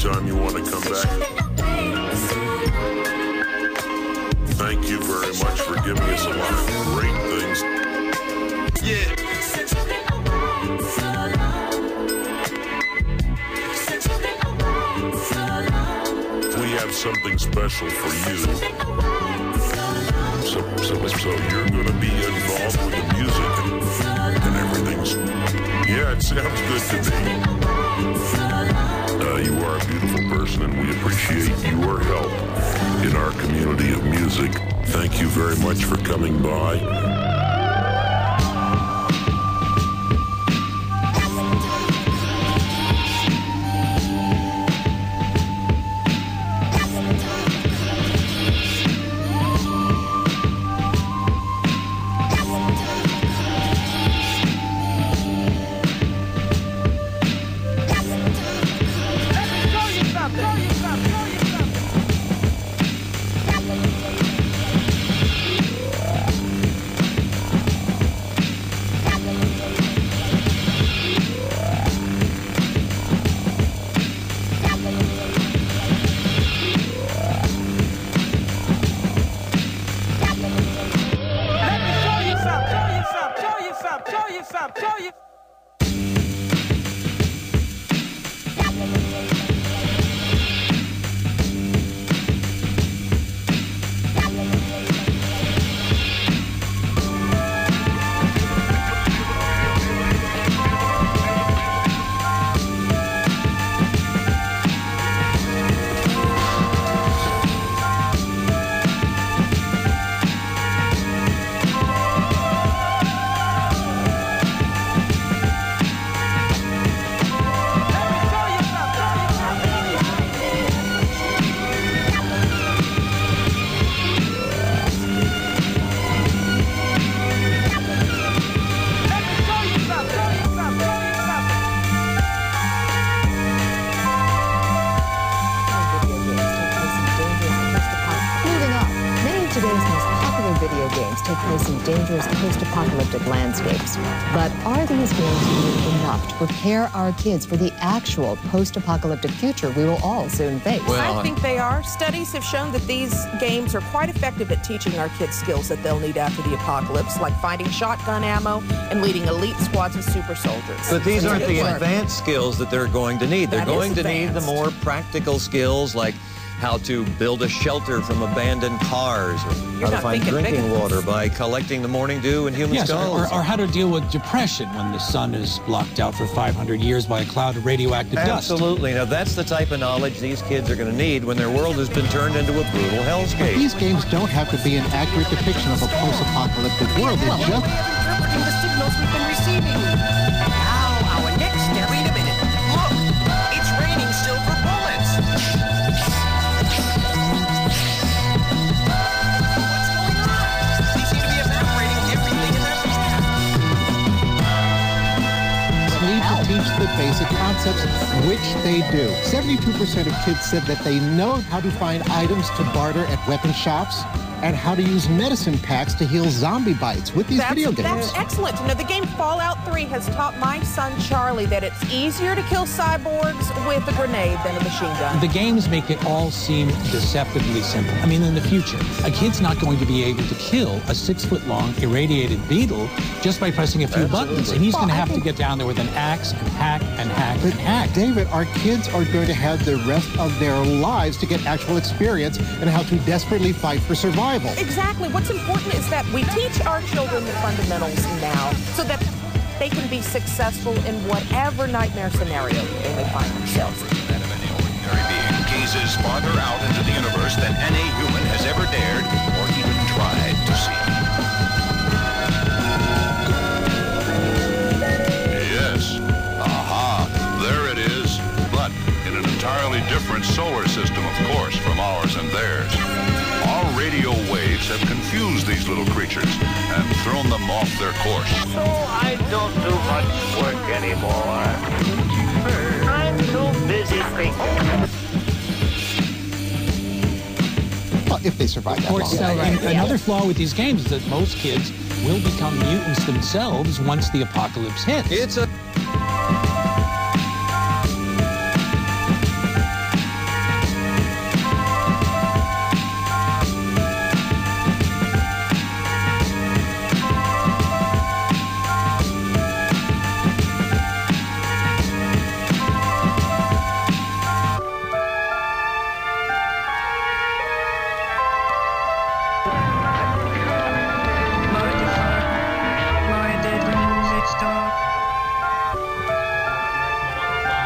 anytime you want to come back. Thank you very much for giving us a lot of great things. Yeah. We have something special for you. So you're going to be involved with the music and everything's... Yeah, it sounds good to me. You are a beautiful person, and we appreciate your help in our community of music. Thank you very much for coming by. take place in dangerous post-apocalyptic landscapes. But are these games doing enough to prepare our kids for the actual post-apocalyptic future we will all soon face? Well, I think they are. Studies have shown that these games are quite effective at teaching our kids skills that they'll need after the apocalypse, like finding shotgun ammo and leading elite squads of super soldiers. But these aren't the advanced skills that they're going to need. They're going to need the more practical skills, like how to build a shelter from abandoned cars, or how to find drinking water by collecting the morning dew in human skulls. Or how to deal with depression when the sun is blocked out for 500 years by a cloud of radioactive dust. Absolutely. Now, that's the type of knowledge these kids are going to need when their world has been turned into a brutal hellscape. But these games don't have to be an accurate depiction of a post-apocalyptic world. They're just interpreting the signals we've been receiving. Now, our next step. Wait a minute. Look, it's raining silver bullets. teach the basic concepts, which they do. 72% of kids said that they know how to find items to barter at weapon shops and how to use medicine packs to heal zombie bites with these video games. That's excellent. You know, the game Fallout 3 has taught my son Charlie that it's easier to kill cyborgs with a grenade than a machine gun. The games make it all seem deceptively simple. I mean, in the future, a kid's not going to be able to kill a 6-foot-long irradiated beetle just by pressing a few buttons. And he's going to have to get down there with an axe and hack and hack and hack. David, our kids are going to have the rest of their lives to get actual experience in how to desperately fight for survival. Exactly. What's important is that we teach our children the fundamentals now so that they can be successful in whatever nightmare scenario they may find themselves in. That of any ordinary being gazes farther out into the universe than any human has ever dared or even tried to see. Yes. Aha. There it is. But in an entirely different solar system, of course, from ours and theirs. Our radio waves have confused these little creatures and thrown them off their course. So I don't do much work anymore. I'm too busy thinking. Well, if they survive that long. Another flaw with these games is that most kids will become mutants themselves once the apocalypse hits. It's a...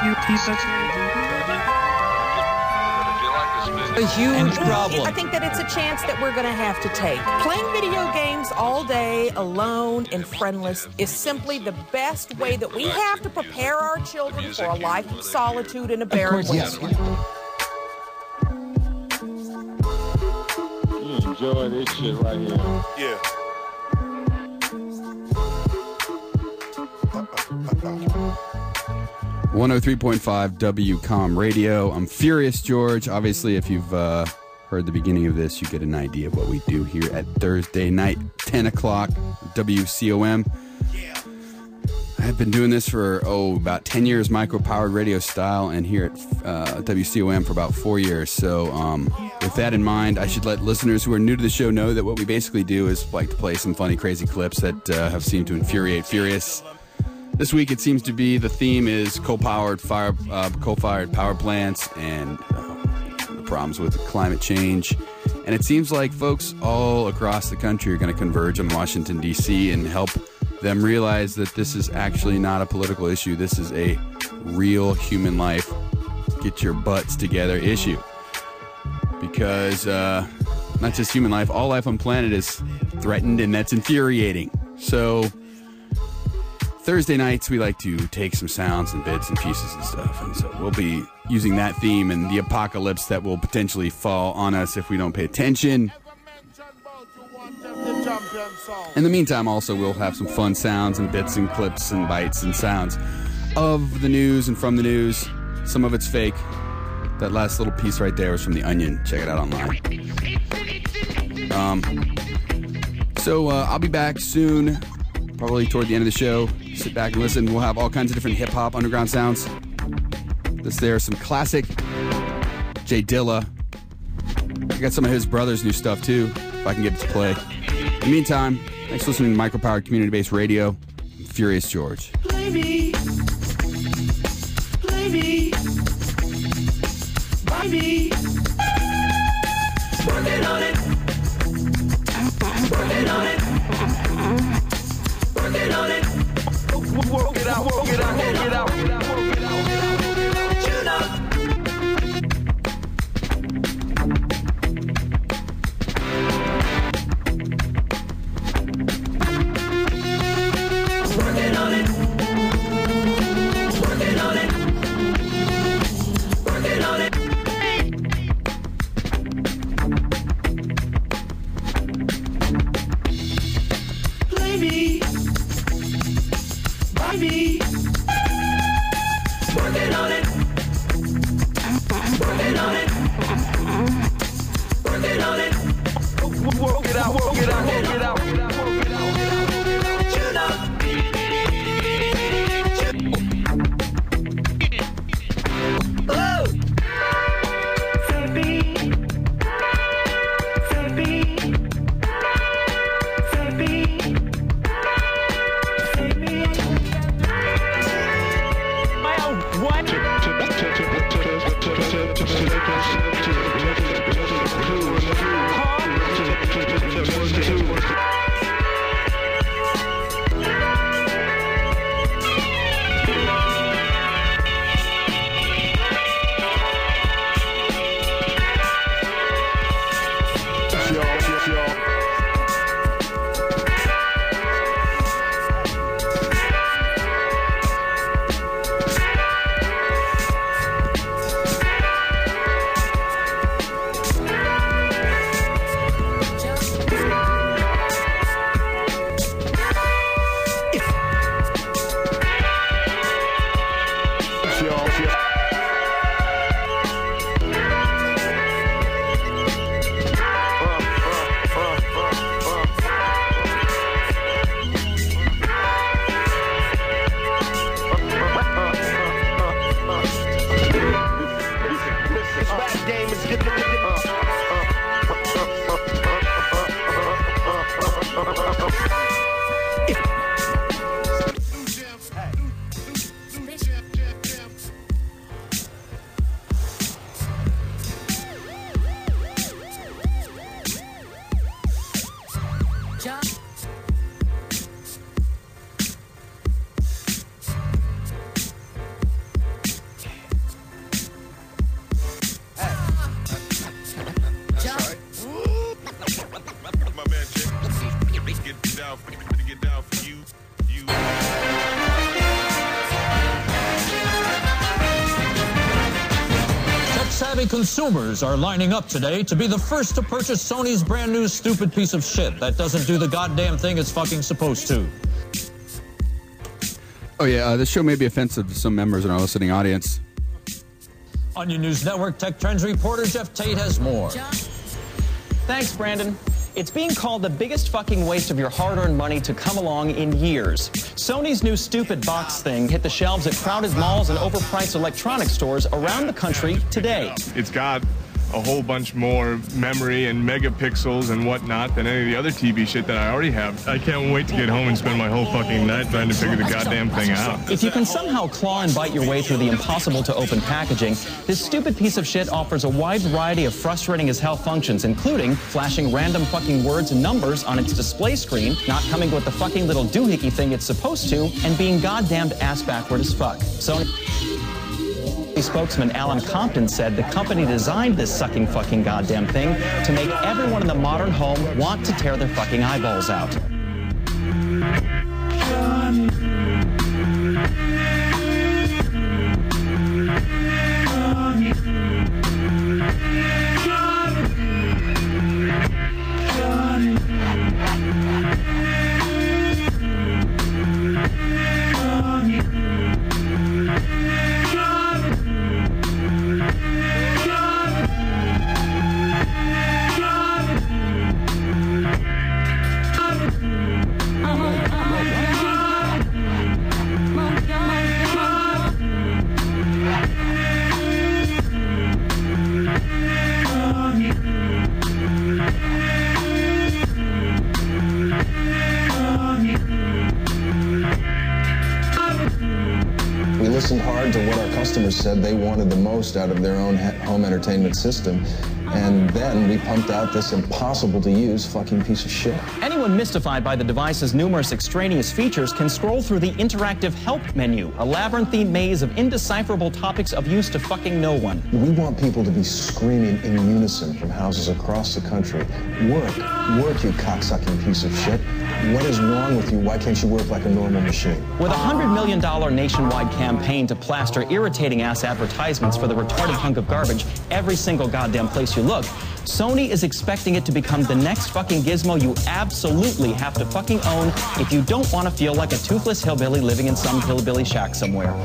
you piece of... A huge problem. I think that it's a chance that we're going to have to take. Playing video games all day, alone and friendless, is simply the best way that we have to prepare our children for a life of solitude and a barren wasteland. You enjoy this shit right here. Yeah. 103.5 WCOM Radio. I'm Furious George. Obviously, if you've heard the beginning of this, you get an idea of what we do here at Thursday night, 10 o'clock, WCOM. I've been doing this for, about 10 years, micro-powered radio style, and here at WCOM for about 4 years. So with that in mind, I should let listeners who are new to the show know that what we basically do is like to play some funny, crazy clips that have seemed to infuriate Furious. This week, it seems to be the theme is coal-fired power plants and the problems with climate change. And it seems like folks all across the country are going to converge on Washington, D.C. and help them realize that this is actually not a political issue. This is a real human life, get your butts together issue. Because not just human life, all life on planet is threatened, and that's infuriating. So Thursday nights, we like to take some sounds and bits and pieces and stuff, and so we'll be using that theme and the apocalypse that will potentially fall on us if we don't pay attention. In the meantime, also, we'll have some fun sounds and bits and clips and bites and sounds of the news and from the news. Some of it's fake. That last little piece right there was from The Onion. Check it out online. So I'll be back soon, probably toward the end of the show. Sit back and listen. We'll have all kinds of different hip-hop underground sounds. There's some classic Jay Dilla. I got some of his brother's new stuff, too, if I can get it to play. In the meantime, thanks for listening to Micropowered Community-Based Radio. I'm Furious George. Play me. Play me. Buy me. Working on it. Working on it. Working on it. Work it out, work it out, work it out, work it out, work it out. Tune up. Working on it. Working on it. Working on it. Play me. Buy me. Working on it. Working on it. Working on it. Work it out, work it out, work it out, work it out, work it out. Tune up. Oh! Baby. Baby. Baby. many consumers are lining up today to be the first to purchase Sony's brand new stupid piece of shit that doesn't do the goddamn thing it's fucking supposed to. Oh yeah, this show may be offensive to some members in our listening audience. Onion News Network Tech Trends reporter Jeff Tate has more. Thanks, Brandon. It's being called the biggest fucking waste of your hard-earned money to come along in years. Sony's new stupid box thing hit the shelves at crowded malls and overpriced electronics stores around the country today. It's got a whole bunch more memory and megapixels and whatnot than any of the other TV shit that I already have. I can't wait to get home and spend my whole fucking night trying to figure the goddamn thing out. If you can somehow claw and bite your way through the impossible-to-open packaging, this stupid piece of shit offers a wide variety of frustrating as hell functions, including flashing random fucking words and numbers on its display screen, not coming with the fucking little doohickey thing it's supposed to, and being goddamned ass-backward as fuck. Sony spokesman Alan Compton said the company designed this sucking fucking goddamn thing to make everyone in the modern home want to tear their fucking eyeballs out. Said they wanted the most out of their own home entertainment system, and then we pumped out this impossible-to-use fucking piece of shit. Anyone mystified by the device's numerous extraneous features can scroll through the interactive help menu, a labyrinthine maze of indecipherable topics of use to fucking no one. We want people to be screaming in unison from houses across the country. Work, you cocksucking piece of shit. What is wrong with you? Why can't you work like a normal machine? With a $100 million nationwide campaign to plaster irritating-ass advertisements for the retarded hunk of garbage every single goddamn place you look, Sony is expecting it to become the next fucking gizmo you absolutely have to fucking own if you don't want to feel like a toothless hillbilly living in some hillbilly shack somewhere.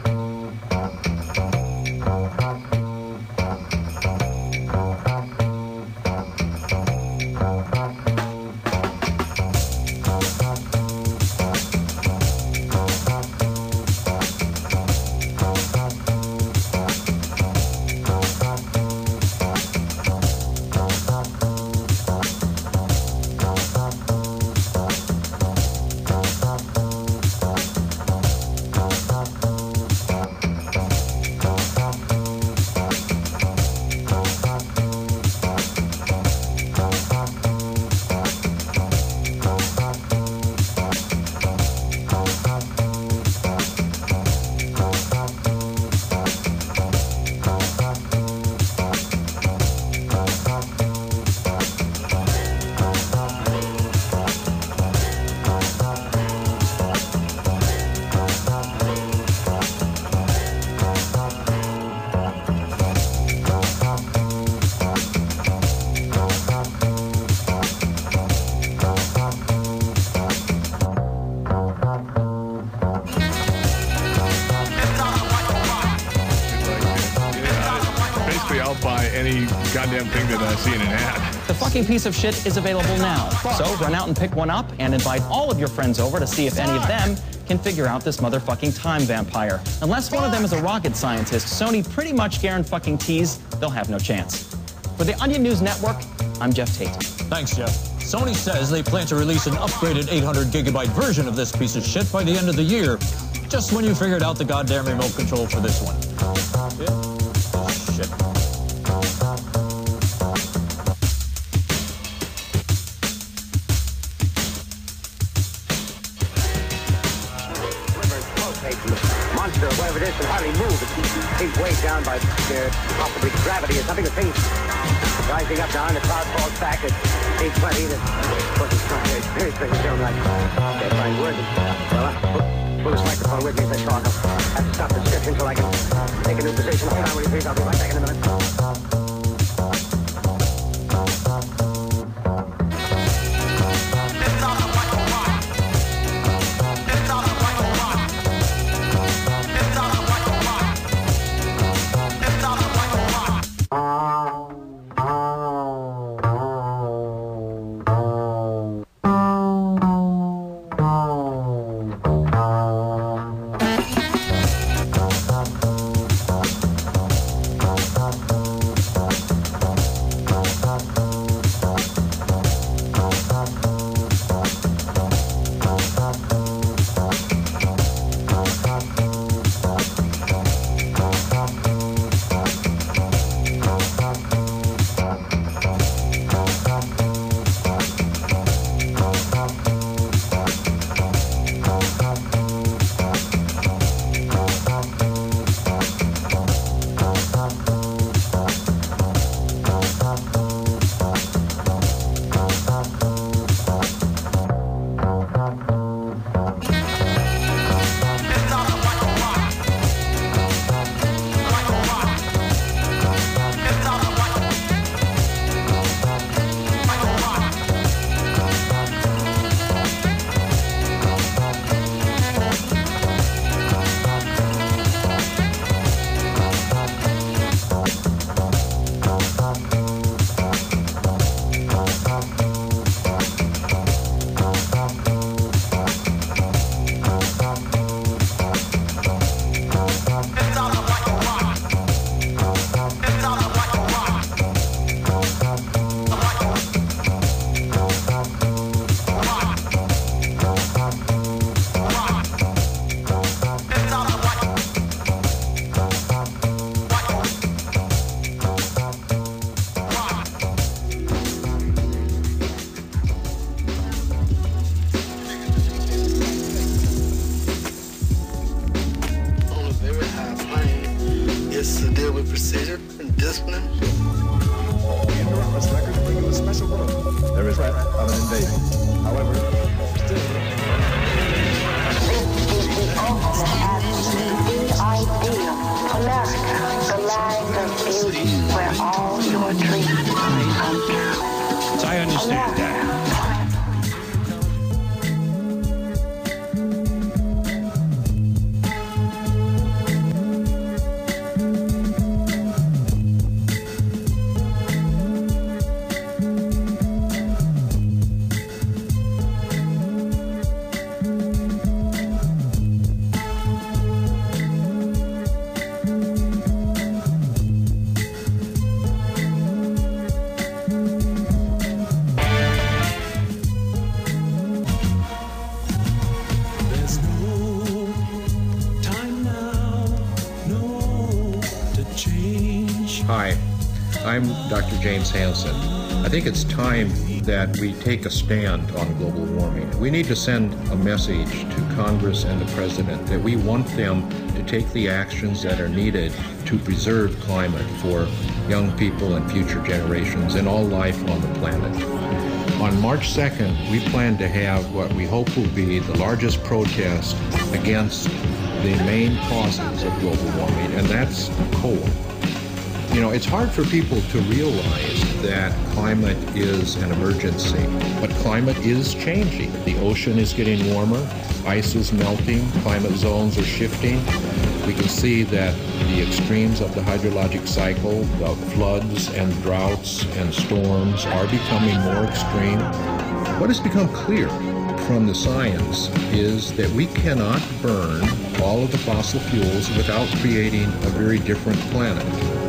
Goddamn thing that I see in an ad. The fucking piece of shit is available now. So run out and pick one up and invite all of your friends over to see if any of them can figure out this motherfucking time vampire. Unless one of them is a rocket scientist, Sony pretty much guarantees they'll have no chance. For the Onion News Network, I'm Jeff Tate. Thanks, Jeff. Sony says they plan to release an upgraded 800-gigabyte version of this piece of shit by the end of the year, just when you figured out the goddamn remote control for this one. Shit. Monster, whatever it is, can hardly move. It seems weighed down by possibly gravity or something. The thing's rising up now, and the cloud falls back. It seems funny that wasn't some very serious thing to sound like they're fine words. Well, I'll pull this microphone with me as I talk. I'll have to stop the description until I can take a new position. Hold on, will you please? I'll be right back in a minute. with precision and discipline. We interrupt this record to bring you a special bulletin. There is threat of an invasion. However, still... America, the land of beauty, where all your dreams come true. I understand that. Hi, I'm Dr. James Hansen. I think it's time that we take a stand on global warming. We need to send a message to Congress and the President that we want them to take the actions that are needed to preserve climate for young people and future generations and all life on the planet. On March 2nd, we plan to have what we hope will be the largest protest against the main causes of global warming, and that's coal. You know, it's hard for people to realize that climate is an emergency, but climate is changing. The ocean is getting warmer, ice is melting, climate zones are shifting. We can see that the extremes of the hydrologic cycle, the floods and droughts and storms are becoming more extreme. What has become clear from the science is that we cannot burn all of the fossil fuels without creating a very different planet.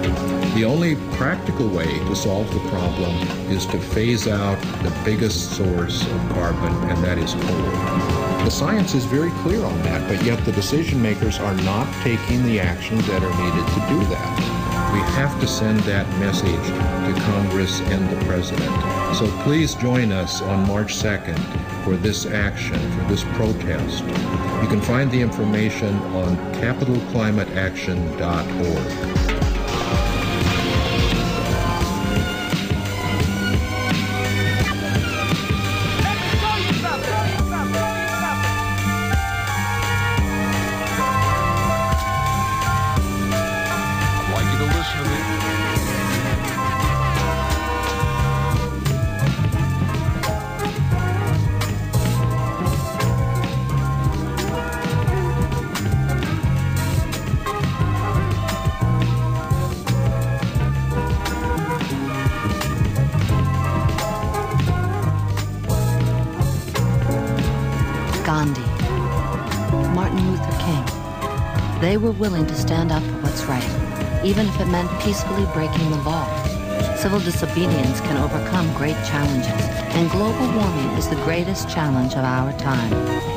The only practical way to solve the problem is to phase out the biggest source of carbon, and that is coal. The science is very clear on that, but yet the decision makers are not taking the actions that are needed to do that. We have to send that message to Congress and the President. So please join us on March 2nd for this action, for this protest. You can find the information on capitalclimateaction.org. Gandhi, Martin Luther King. They were willing to stand up for what's right, even if it meant peacefully breaking the law. Civil disobedience can overcome great challenges, and global warming is the greatest challenge of our time.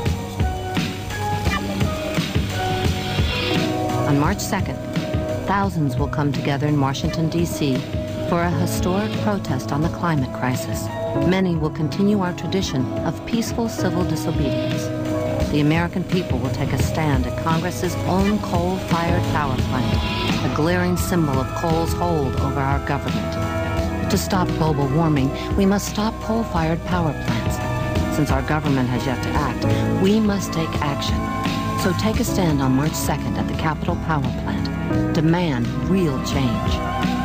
On March 2nd, thousands will come together in Washington, D.C. for a historic protest on the climate crisis. Many will continue our tradition of peaceful civil disobedience. The American people will take a stand at Congress's own coal-fired power plant, a glaring symbol of coal's hold over our government. To stop global warming, we must stop coal-fired power plants. Since our government has yet to act, we must take action. So take a stand on March 2nd at the Capitol Power Plant. Demand real change.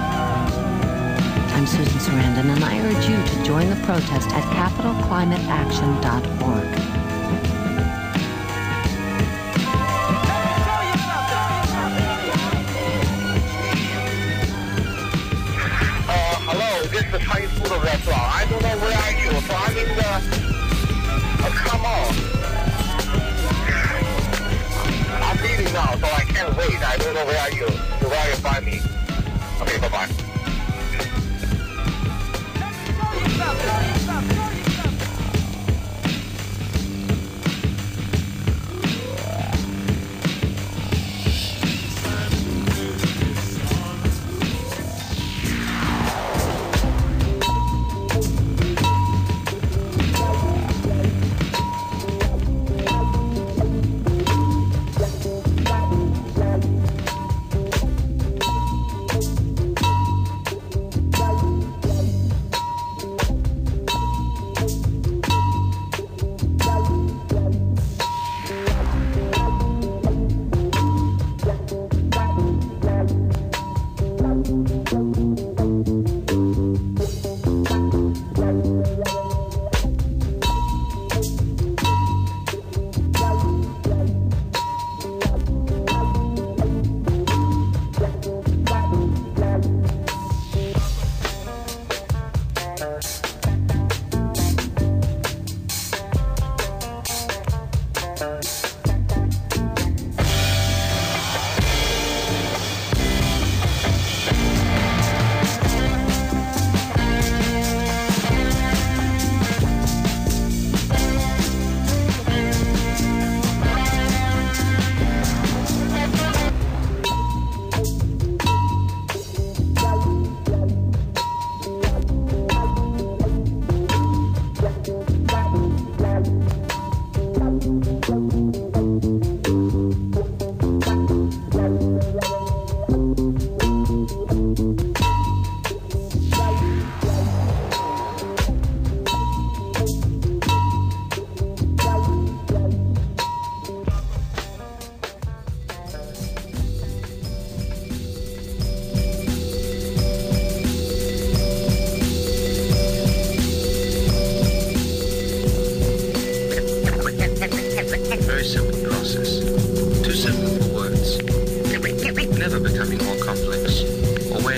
I'm Susan Sarandon, and I urge you to join the protest at capitalclimateaction.org. Hello, this is high school restaurant. I don't know where are you, so I need come on. I'm leaving now, so I can't wait. I don't know where are you, so where you find me. Okay, bye-bye.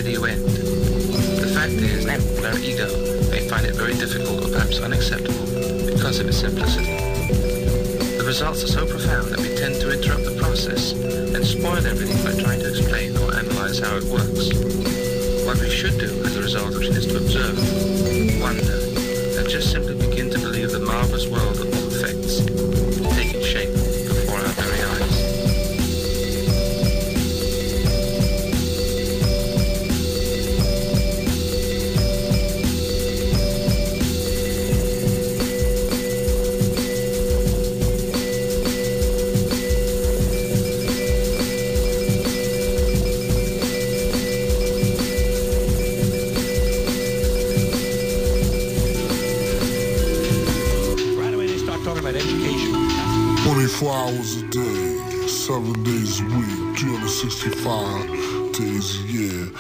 you end. The fact is, our ego may find it very difficult or perhaps unacceptable because of its simplicity. The results are so profound that we tend to interrupt the process and spoil everything by trying to explain or analyze how it works. What we should do as a result is to observe, wonder, and just simply begin to believe the marvelous world of all effects taking shape before our very eyes. Right away they start talking about education. 24 hours a day, 7 days a week, 365 days a year.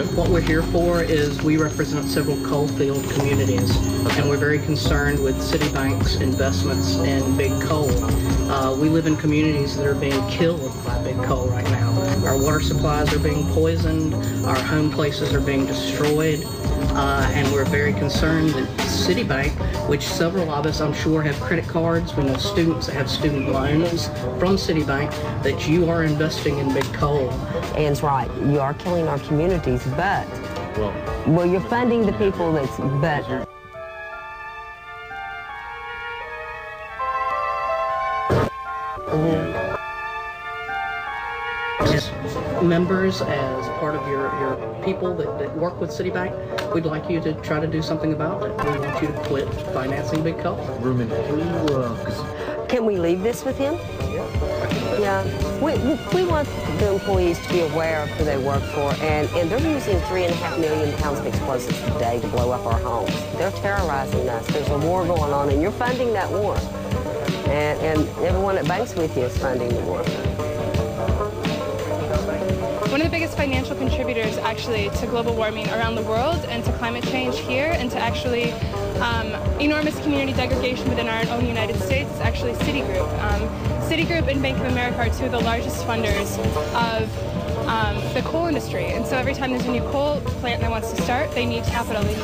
what we're here for is we represent several coal-field communities, and we're very concerned with Citibank's investments in big coal. We live in communities that are being killed by big coal right now. Our water supplies are being poisoned, our home places are being destroyed, and we're very concerned that Citibank, which several of us I'm sure have credit cards, we know students that have student loans from Citibank, that you are investing in big coal. Ann's right, you are killing our communities, but well you're funding the people that's but. As members, as part of your people that work with Citibank, we'd like you to try to do something about it. We want you to quit financing big coal. Ruben, can we leave this with him? Yeah. We want the employees to be aware of who they work for, and they're using 3.5 million pounds of explosives a day to blow up our homes. They're terrorizing us. There's a war going on, and you're funding that war. And everyone that banks with you is funding the war. One of the biggest financial contributors actually to global warming around the world and to climate change here and to actually enormous community degradation within our own United States is actually Citigroup. Citigroup and Bank of America are two of the largest funders of the coal industry. And so every time there's a new coal plant that wants to start, they need capital. They need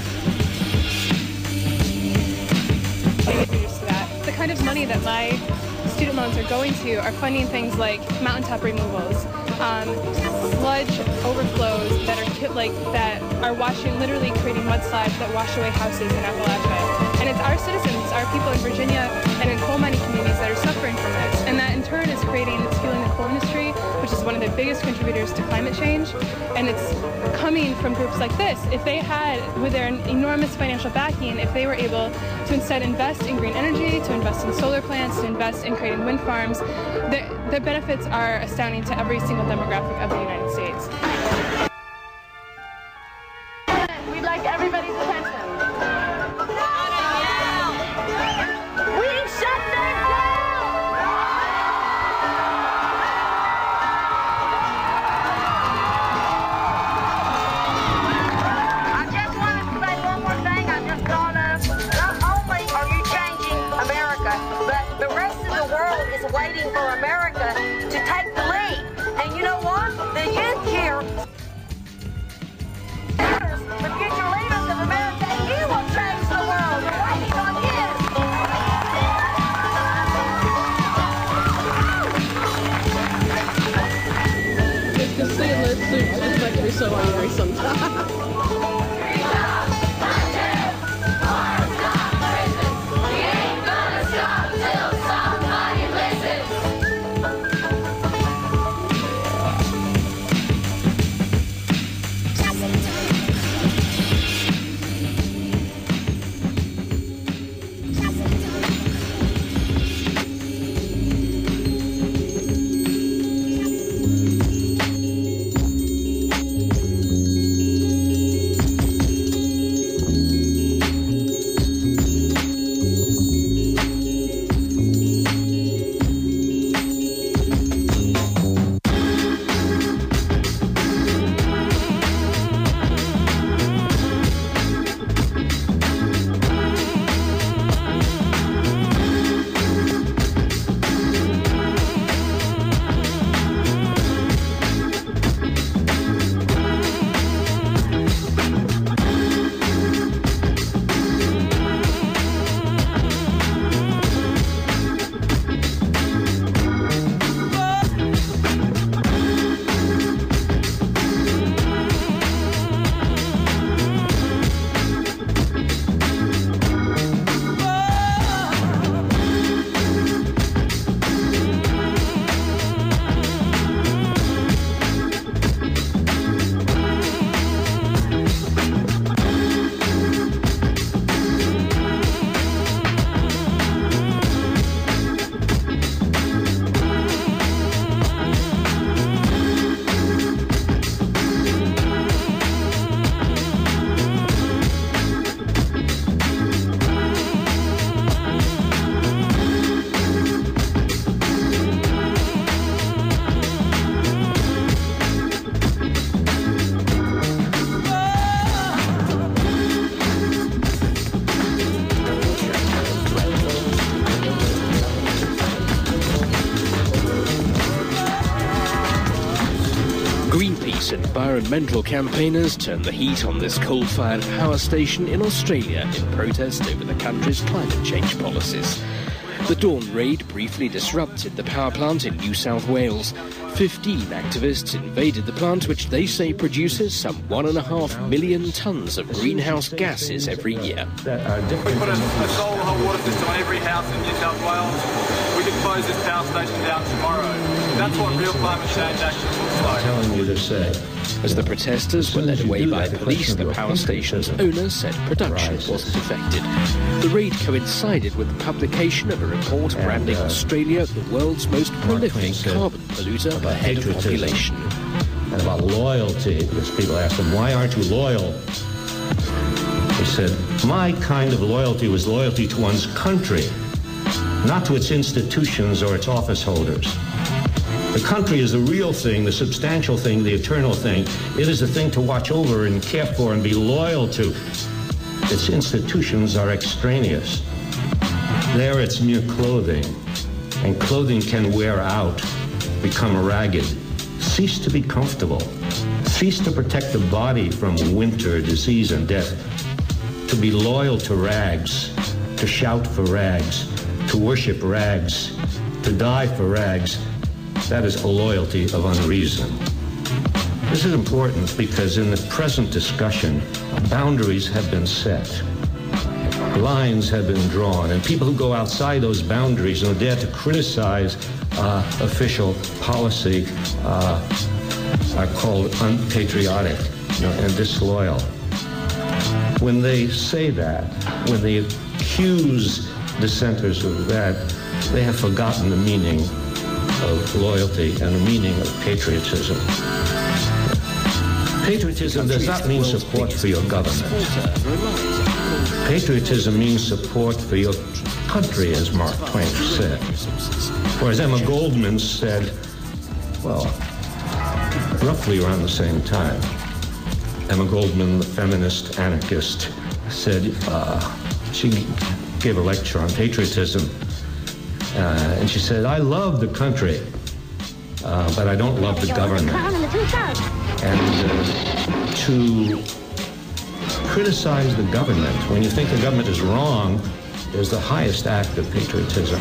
to that. The kind of money that my student loans are going to are funding things like mountaintop removals, sludge overflows that are washing, literally creating mudslides that wash away houses in Appalachia. And it's our citizens, it's our people in Virginia and in coal mining communities that are suffering from this. And that in turn is fueling the coal industry, which is one of the biggest contributors to climate change. And it's coming from groups like this. If they had, with their enormous financial backing, if they were able to instead invest in green energy, to invest in solar plants, to invest in creating wind farms, the benefits are astounding to every single demographic of the United States. We'd like everybody's attention. We shut them down! I just wanted to say one more thing I just thought of. Not only are you changing America, but the rest of the world is waiting for America to take the lead. And you know what? The youth here, the future leaders of America, and you will change the world. We're waiting on you. Just to say let's just makes me so angry sometimes. Greenpeace environmental campaigners turned the heat on this coal-fired power station in Australia in protest over the country's climate change policies. The Dawn raid briefly disrupted the power plant in New South Wales. 15 activists invaded the plant, which they say produces some 1.5 million tonnes of greenhouse gases every year. We put a solar hot water system on every house in New South Wales. We could close this power station down tomorrow. That's what real climate change actually looks like. I'm telling you to say. As the protesters were led away by police, the power station's owner said production wasn't affected. The raid coincided with the publication of a report branding Australia the world's most prolific carbon polluter ahead of population. And about loyalty, because people asked him, why aren't you loyal? He said, my kind of loyalty was loyalty to one's country, not to its institutions or its office holders. The country is the real thing, the substantial thing, the eternal thing. It is the thing to watch over and care for and be loyal to. Its institutions are extraneous. There it's mere clothing, and clothing can wear out, become ragged, cease to be comfortable, cease to protect the body from winter, disease, and death. To be loyal to rags, to shout for rags, to worship rags, to die for rags, that is a loyalty of unreason. This is important because in the present discussion, boundaries have been set. Lines have been drawn, and people who go outside those boundaries and dare to criticize official policy are called unpatriotic and disloyal. When they say that, when they accuse dissenters of that, they have forgotten the meaning of loyalty and the meaning of patriotism. Patriotism does not mean support for your government. Patriotism means support for your country, as Mark Twain said. Or as Emma Goldman said, well, roughly around the same time. Emma Goldman, the feminist anarchist, said, she gave a lecture on patriotism, and she said, I love the country, but I don't love the government. And to criticize the government when you think the government is wrong is the highest act of patriotism.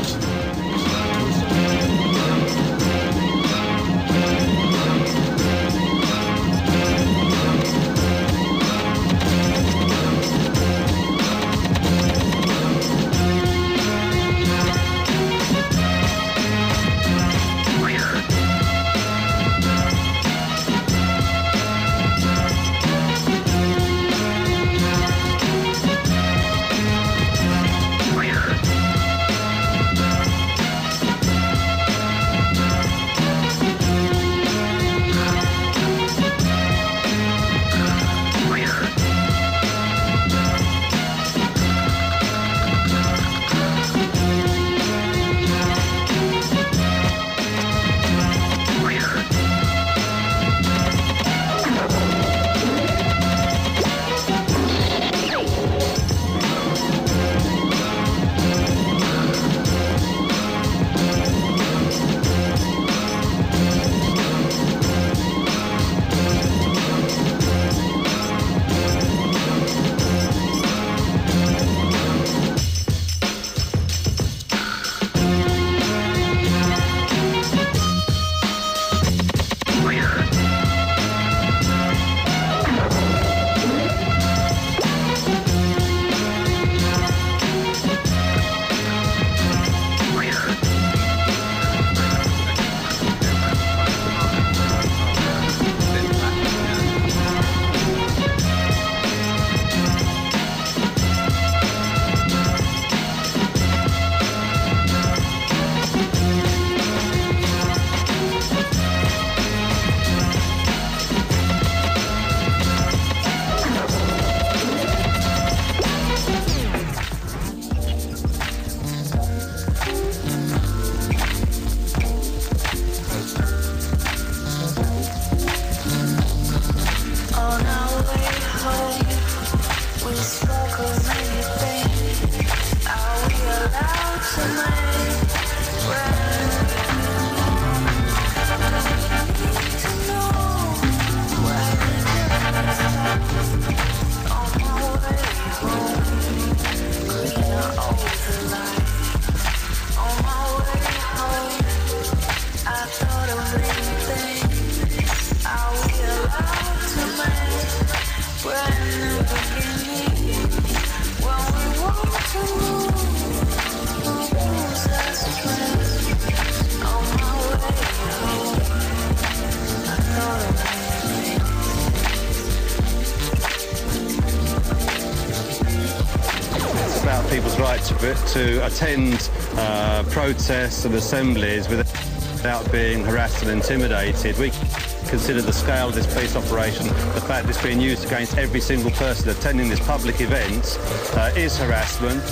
private to attend protests and assemblies without being harassed and intimidated. We consider the scale of this police operation, the fact it's being used against every single person attending this public event, is harassment.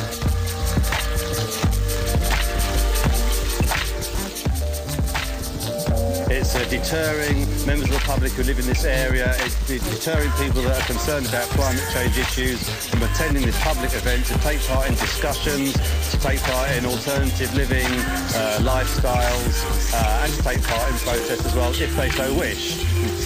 It's deterring members of the public who live in this area. It's deterring people that are concerned about climate change issues from attending this public event to take part in discussions, to take part in alternative living lifestyles, and to take part in protests as well, if they so wish.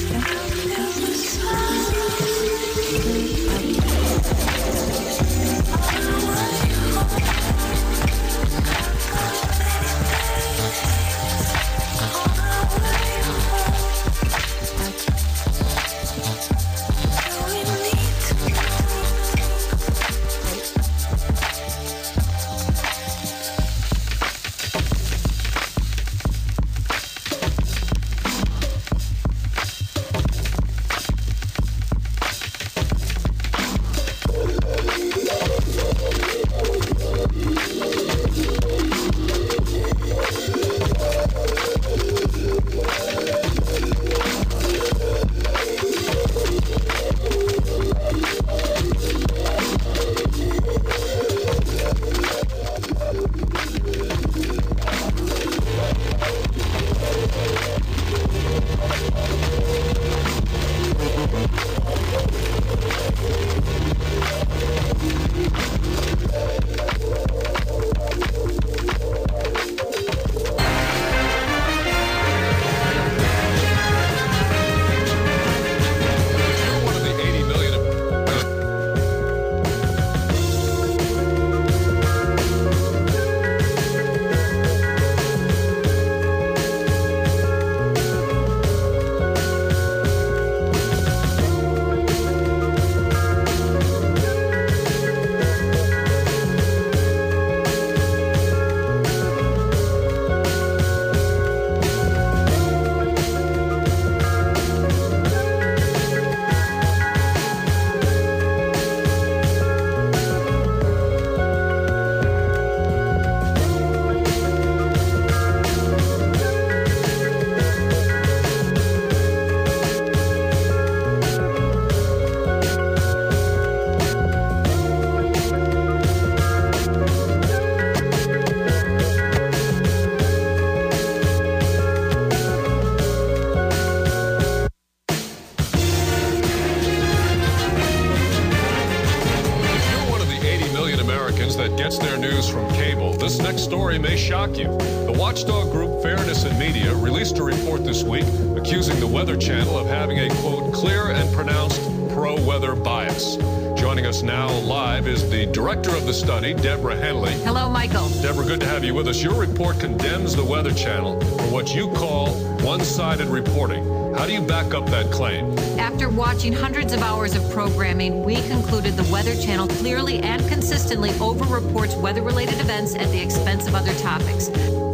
May shock you. The watchdog group Fairness in Media released a report this week accusing the Weather Channel of having a, quote, clear and pronounced pro-weather bias. Joining us now live is the director of the study, Deborah Henley. Hello, Michael. Deborah, good to have you with us. Your report condemns the Weather Channel for what you call one-sided reporting. How do you back up that claim? After watching hundreds of hours of programming, we concluded the Weather Channel clearly and consistently over-reports weather-related events at the expense of other topics.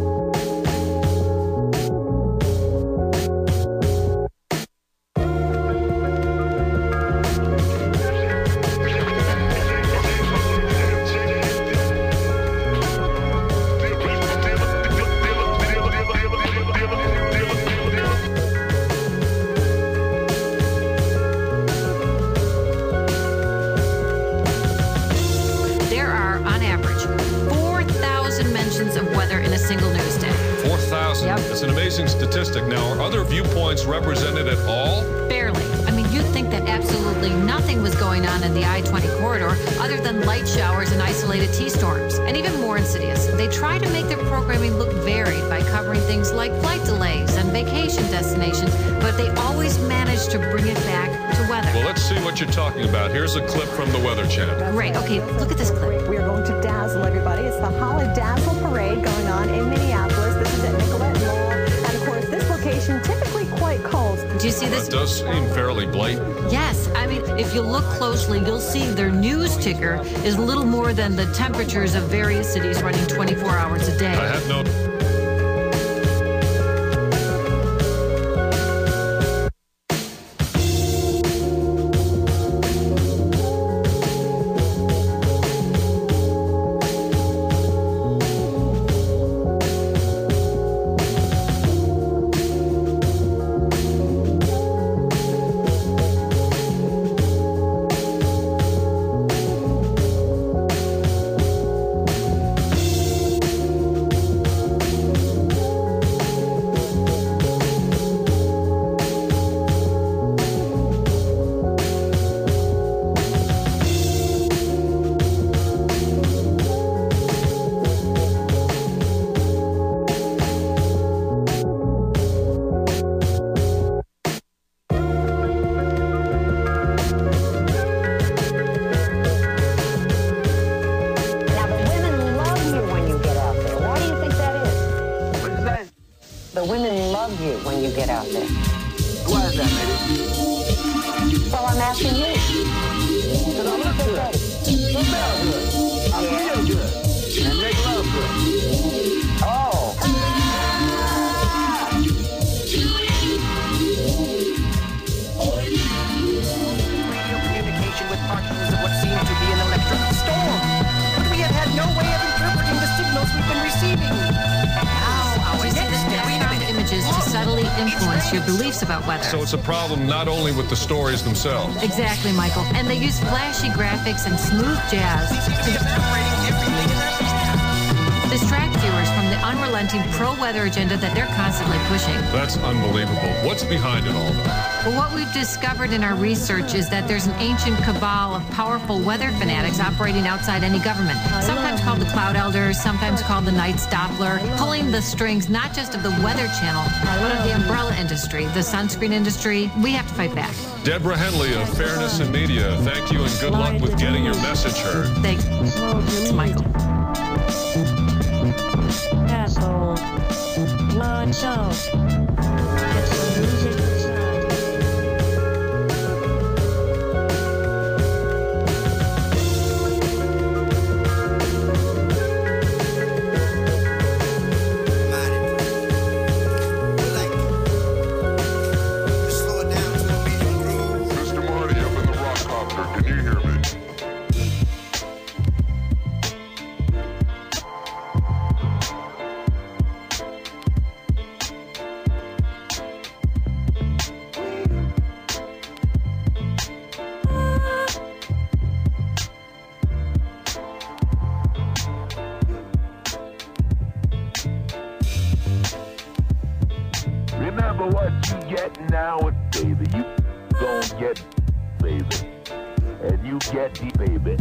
Statistic. Now, are other viewpoints represented at all? Barely. I mean, you'd think that absolutely nothing was going on in the I-20 corridor other than light showers and isolated T-storms. And even more insidious, they try to make their programming look varied by covering things like flight delays and vacation destinations, but they always manage to bring it back to weather. Well, let's see what you're talking about. Here's a clip from the Weather Channel. Great. Okay, look at this clip. We are going to dazzle everybody. It's the Holly Dazzle Parade going on in Minneapolis. This is at Nicollet Mall. Typically quite cold. Do you see this? It does seem fairly blatant. Yes. I mean, if you look closely, you'll see their news ticker is little more than the temperatures of various cities running 24 hours a day. I have no... love you when you get out there. Why is that, lady? Well, I'm asking you. Because I look good. I smell good. I feel good. And make love good. Oh. Radio communication with particles of what seemed to be an electric storm. But we had no way of interpreting the signals we've been receiving. Now, our next background images to subtly influence your beliefs about weather. So it's a problem not only with the stories themselves. Exactly, Michael. And they use flashy graphics and smooth jazz to distract viewers from the unrelenting pro-weather agenda that they're constantly pushing. That's unbelievable. What's behind it all, though? Well, what we've discovered in our research is that there's an ancient cabal of powerful weather fanatics operating outside any government, sometimes called the Cloud Elders, sometimes called the Knights Doppler, pulling the strings not just of the Weather Channel, but of the umbrella industry, the sunscreen industry. We have to fight back. Deborah Henley of Fairness in Media, thank you and good luck with getting your message heard. Thanks, Michael. Asshole. Blood show. Get some music inside. Mr. Marty up in the Rockcopter, can you hear me? Remember what you get now, baby. You gon' get, baby. And you get the baby.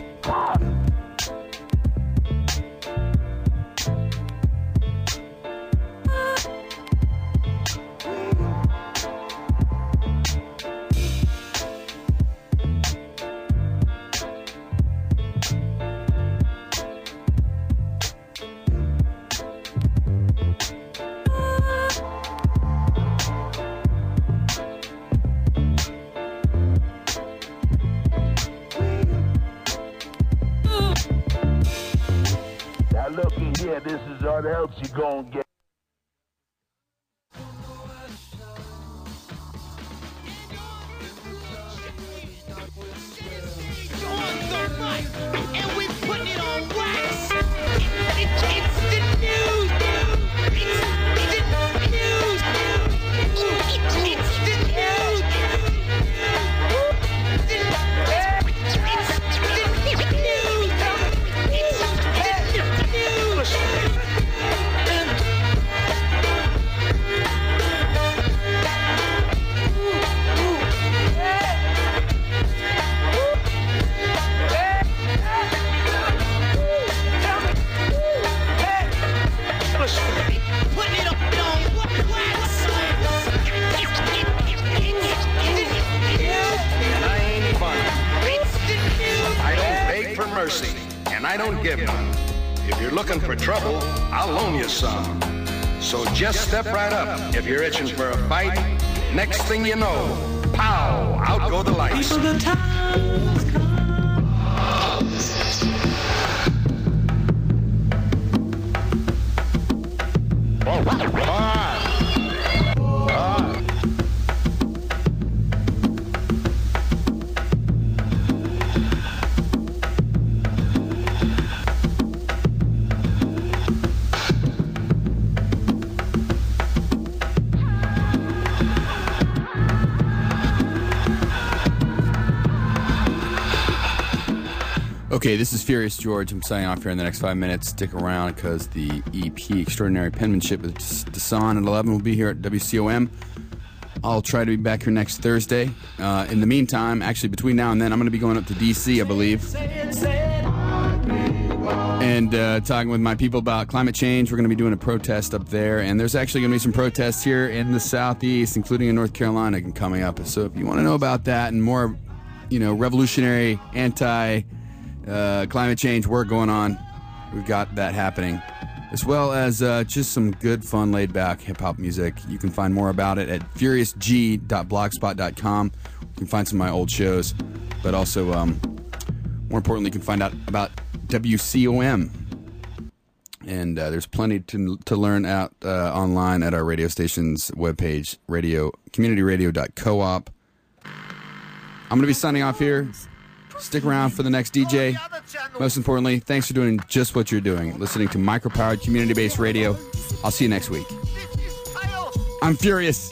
Now looky here, this is what else you gon' get. And we're putting it on wax. It's the news. It's the news. It's the news. Mercy, and I don't give none. If you're looking for trouble, I'll loan you some. So just step right up if you're itching for a fight. Next thing you know, pow, out go the lights. Okay, this is Furious George. I'm signing off here in the next 5 minutes. Stick around because the EP Extraordinary Penmanship with Dasan at 11 will be here at WCOM. I'll try to be back here next Thursday. In the meantime, actually between now and then, I'm going to be going up to D.C., I believe, and talking with my people about climate change. We're going to be doing a protest up there, and there's actually going to be some protests here in the Southeast, including in North Carolina, coming up. So if you want to know about that and more, revolutionary, climate change work going on, we've got that happening. as well as just some good, fun, laid-back hip-hop music. You can find more about it at furiousg.blogspot.com. You can find some of my old shows, but also, more importantly, you can find out about WCOM. And there's plenty to learn out online at our radio station's webpage, communityradio.coop. I'm going to be signing off here. Stick around for the next DJ. Most importantly, thanks for doing just what you're doing, listening to micro-powered, community-based radio. I'll see you next week. I'm Furious.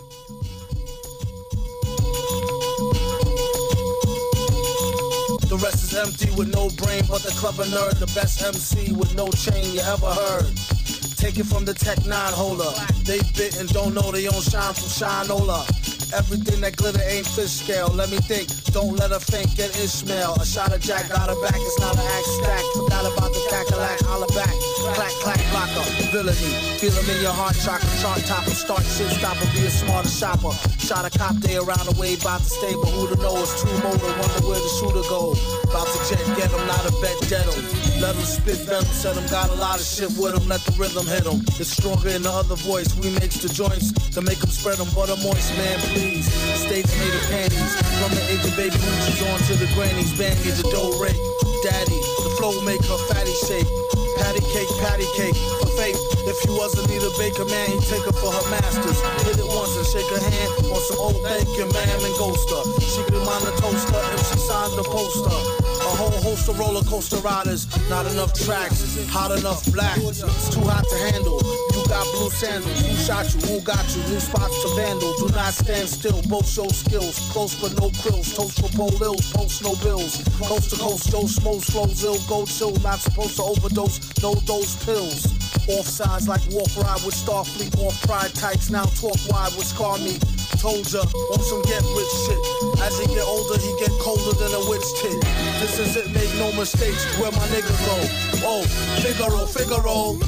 The rest is empty with no brain, but the clever nerd, the best MC with no chain you ever heard. Take it from the Tech 9 holder. They bit and don't know they own shine from Shinola. Everything that glitter ain't fish scale. Let me think, don't let her faint, get Ishmael. A shot of Jack, got her back, it's not an axe stack. Forgot about the cackalack, holla back. Clack, clack, blocker, villainy. Feel them in your heart, chakra, chart topper. Start shit, stopper, be a smarter shopper. Shot a cop day around the way, about to stay, but who to know? It's true motor, wonder where the shooter go. About to jet, get him, not a bet, dead him. Let him spit venom, said him, got a lot of shit with him, let the rhythm hit him. It's stronger in the other voice, we makes the joints to make them spread them, butter moist, man, please. States made of panties, from the age of baby hoochies on to the grannies, Bambi, the dough rake. Daddy, the flow make her fatty shake. Patty cake, for faith. If you was Anita Baker, man, he'd take her for her masters. Hit it once and shake her hand on some old bacon, ma'am, and ghoster. She could mind the toaster if she signed the poster. A whole host of roller coaster riders, not enough tracks, hot enough black. It's too hot to handle. You got blue sandals, who shot you, who got you? New spots to vandal, do not stand still, both show skills. Close but no krills, toast for pole ills, post no bills. Coast to coast, Joe Smokes, flows ill, go chill. Not supposed to overdose, no dose pills. Offsides like walk ride with Starfleet, off pride tights, now talk wide with Scar Me. Told ya, want some get rich shit. As he get older, he get colder than a witch tit. This is it, make no mistakes, where my nigga go. Oh, Figaro.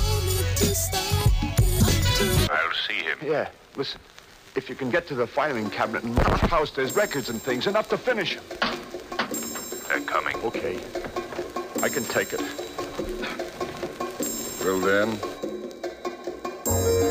I'll see him. Yeah, listen, if you can get to the filing cabinet in the house, there's records and things, enough to finish him. They're coming. Okay, I can take it. Well then.